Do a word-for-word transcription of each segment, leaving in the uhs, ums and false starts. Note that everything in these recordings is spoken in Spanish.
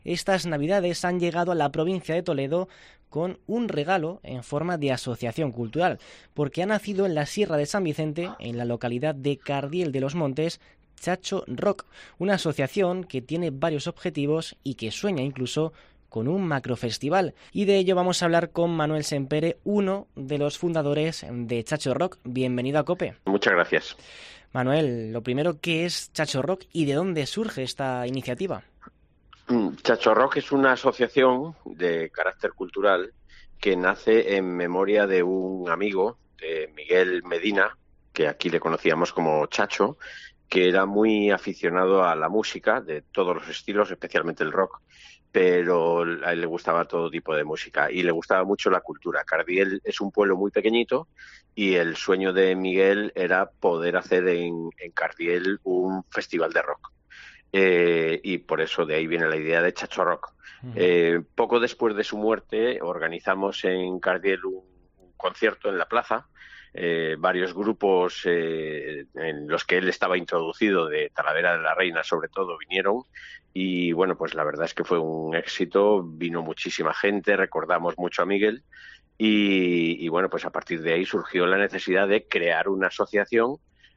Estas navidades han llegado a la provincia de Toledo con un regalo en forma de asociación cultural, porque ha nacido en la Sierra de San Vicente, en la localidad de Cardiel de los Montes, Chacho Rock, una asociación que tiene varios objetivos y que sueña incluso con un macrofestival. Y de ello vamos a hablar con Manuel Sempere, uno de los fundadores de Chacho Rock. Bienvenido a COPE. Muchas gracias. Manuel, lo primero, ¿qué es Chacho Rock y de dónde surge esta iniciativa? Chacho Rock es una asociación de carácter cultural que nace en memoria de un amigo, de Miguel Medina, que aquí le conocíamos como Chacho, que era muy aficionado a la música de todos los estilos, especialmente el rock, pero a él le gustaba todo tipo de música y le gustaba mucho la cultura. Cardiel es un pueblo muy pequeñito y el sueño de Miguel era poder hacer en, en Cardiel un festival de rock. Eh, y por eso de ahí viene la idea de Chacho Rock. Uh-huh. Eh, poco después de su muerte organizamos en Cardiel un, un concierto en la plaza. Eh, varios grupos eh, en los que él estaba introducido, de Talavera de la Reina sobre todo, vinieron y bueno, pues la verdad es que fue un éxito, vino muchísima gente, recordamos mucho a Miguel y, y bueno, pues a partir de ahí surgió la necesidad de crear una asociación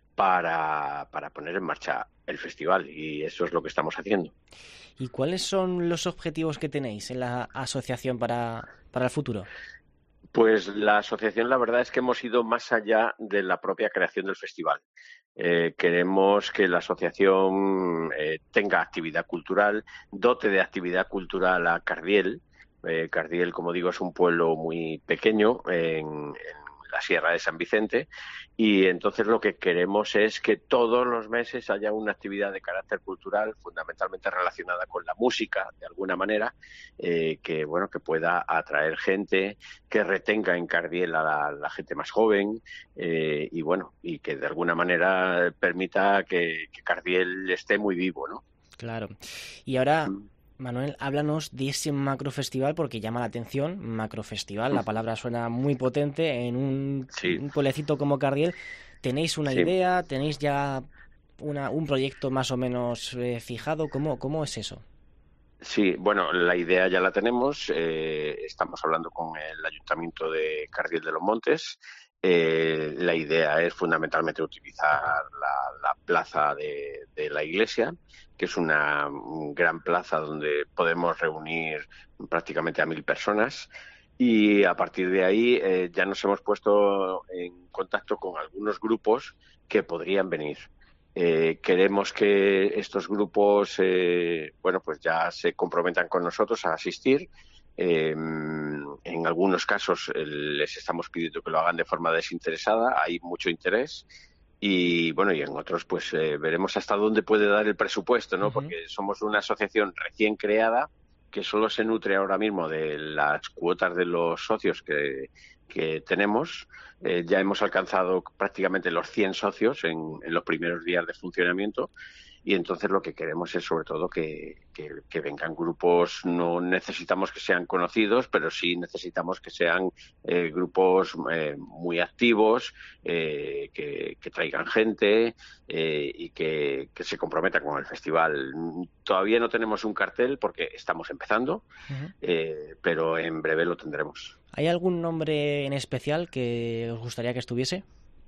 para, para poner en marcha el festival y eso es lo que estamos haciendo. ¿Y cuáles son los objetivos que tenéis en la asociación para, para el futuro? Pues la asociación, la verdad es que hemos ido más allá de la propia creación del festival. Eh, queremos que la asociación eh, tenga actividad cultural, dote de actividad cultural a Cardiel. Eh, Cardiel, como digo, es un pueblo muy pequeño en, en la Sierra de San Vicente y entonces lo que queremos es que todos los meses haya una actividad de carácter cultural fundamentalmente relacionada con la música de alguna manera eh, que bueno que pueda atraer gente, que retenga en Cardiel a la, la gente más joven eh, y bueno y que de alguna manera permita que, que Cardiel esté muy vivo, ¿no? Claro. Y ahora Manuel, háblanos de ese macrofestival porque llama la atención, macrofestival, la palabra suena muy potente en un, sí. un pueblecito como Cardiel. ¿Tenéis una sí. idea? ¿Tenéis ya una, un proyecto más o menos eh, fijado? ¿Cómo, ¿Cómo es eso? Sí, bueno, la idea ya la tenemos. Eh, estamos hablando con el Ayuntamiento de Cardiel de los Montes. Eh, la idea es fundamentalmente utilizar la, la plaza de, de la iglesia, que es una gran plaza donde podemos reunir prácticamente a mil personas. Y a partir de ahí eh, ya nos hemos puesto en contacto con algunos grupos que podrían venir. Eh, queremos que estos grupos, eh, bueno, pues ya se comprometan con nosotros a asistir. Eh, en algunos casos eh, les estamos pidiendo que lo hagan de forma desinteresada, hay mucho interés y bueno, y en otros pues eh, veremos hasta dónde puede dar el presupuesto, ¿no? Uh-huh. Porque somos una asociación recién creada que solo se nutre ahora mismo de las cuotas de los socios que, que tenemos. Eh, ya hemos alcanzado prácticamente los cien socios en, en los primeros días de funcionamiento y entonces lo que queremos es sobre todo que, que, que vengan grupos. No necesitamos que sean conocidos, pero sí necesitamos que sean eh, grupos eh, muy activos, eh, que, que traigan gente eh, y que, que se comprometan con el festival. Todavía no tenemos un cartel porque estamos empezando, uh-huh. eh, pero en breve lo tendremos. ¿Hay algún nombre en especial que os gustaría que estuviese?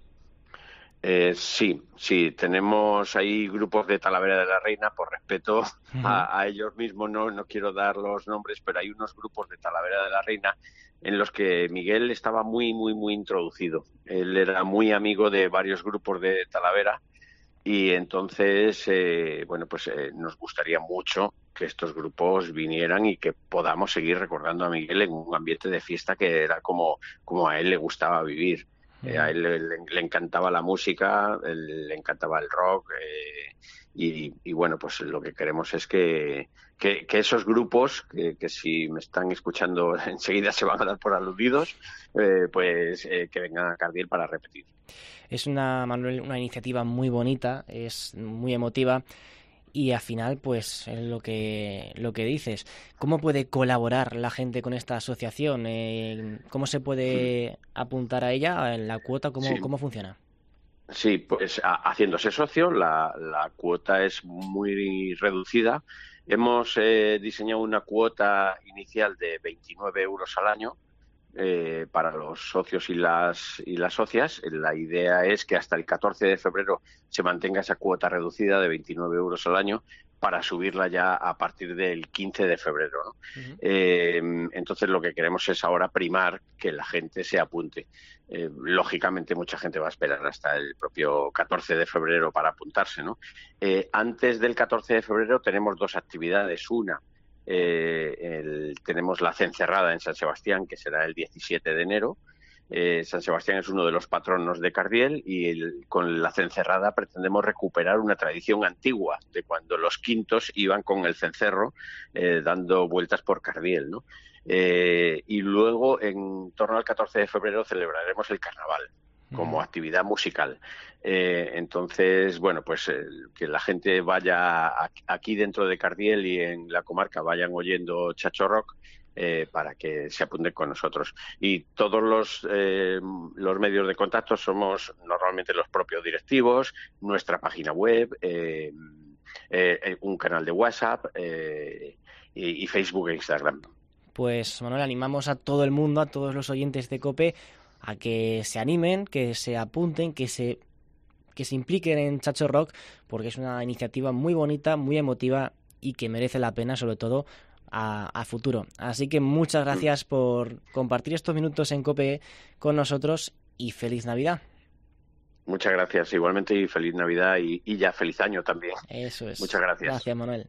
Eh, sí, sí, tenemos ahí grupos de Talavera de la Reina, por respeto uh-huh. a, a ellos mismos, no, no quiero dar los nombres, pero hay unos grupos de Talavera de la Reina en los que Miguel estaba muy, muy, muy introducido. Él era muy amigo de varios grupos de Talavera y entonces, eh, bueno, pues eh, nos gustaría mucho que estos grupos vinieran y que podamos seguir recordando a Miguel en un ambiente de fiesta que era como, como a él le gustaba vivir. Eh, a él le, le, le encantaba la música, le encantaba el rock eh, y, y bueno, pues lo que queremos es que, que, que esos grupos, que, que si me están escuchando enseguida se van a dar por aludidos, eh, pues eh, que vengan a Cardiel para repetir. Es una, Manuel, una iniciativa muy bonita, es muy emotiva. Y al final, pues, es lo que, lo que dices. ¿Cómo puede colaborar la gente con esta asociación? Eh, ¿Cómo se puede apuntar a ella? ¿En la cuota? ¿Cómo, sí. ¿Cómo funciona? Sí, pues a, haciéndose socio, la, la cuota es muy reducida. Hemos eh, diseñado una cuota inicial de veintinueve euros al año eh, para los socios y las, y las socias. La idea es que hasta el catorce de febrero se mantenga esa cuota reducida de veintinueve euros al año para subirla ya a partir del quince de febrero, ¿no? Uh-huh. Eh, entonces lo que queremos es ahora primar que la gente se apunte. Eh, lógicamente mucha gente va a esperar hasta el propio catorce de febrero para apuntarse, ¿no? Eh, antes del catorce de febrero tenemos dos actividades. Una, eh, el, tenemos la Cencerrada en San Sebastián, que será el diecisiete de enero. Eh, San Sebastián es uno de los patronos de Cardiel y el, con la cencerrada pretendemos recuperar una tradición antigua de cuando los quintos iban con el cencerro eh, dando vueltas por Cardiel, ¿no? Eh, y luego, en torno al catorce de febrero, celebraremos el carnaval como actividad musical. Eh, entonces, bueno, pues eh, que la gente vaya a, aquí dentro de Cardiel y en la comarca vayan oyendo Chacho Rock, Eh, para que se apunten con nosotros. Y todos los, eh, los medios de contacto somos normalmente los propios directivos, nuestra página web, eh, eh, un canal de WhatsApp eh, y, y Facebook e Instagram. Pues, Manuel, animamos a todo el mundo, a todos los oyentes de COPE, a que se animen, que se apunten, que se, que se impliquen en Chacho Rock, porque es una iniciativa muy bonita, muy emotiva y que merece la pena, sobre todo, A, a futuro. Así que muchas gracias por compartir estos minutos en COPE con nosotros y feliz Navidad. Muchas gracias, igualmente, y feliz Navidad y, y ya feliz año también. Eso es. Muchas gracias. Gracias, Manuel.